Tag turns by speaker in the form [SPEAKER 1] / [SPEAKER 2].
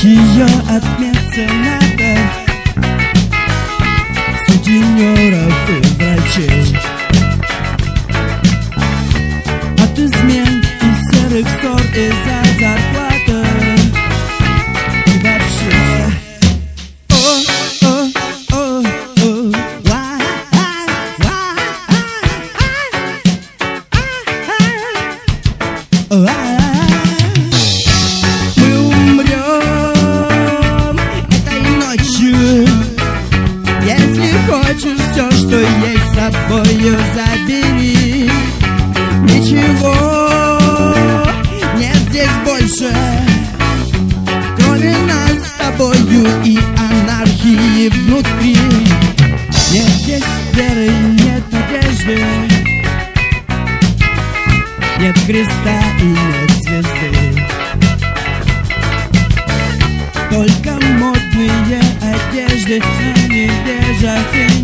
[SPEAKER 1] Ее от мецената, сутенеров и врачей, от измен и серых ссор из-за зарплаты. И вообще мы умрем этой ночью. Если хочешь все, что есть, с собою забери. Ничего нет здесь больше, кроме нас с тобою и анархии внутри. Нет здесь веры, нет надежды, нет креста и нет звезды. Только модные одежды, а не держат.